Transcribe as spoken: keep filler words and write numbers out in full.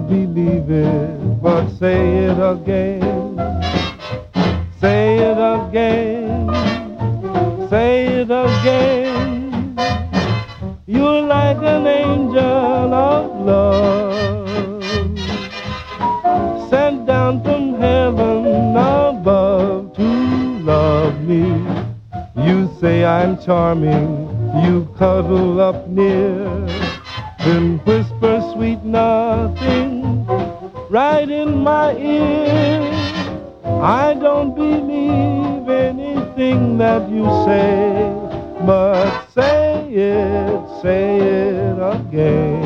don't believe it, but say it again. Say it again. Say it again. You're like an angel of love, sent down from heaven above to love me. You say I'm charming, you cuddle up near, then whisper sweet nothing right in my ear. I don't believe anything that you say, but say it, say it again.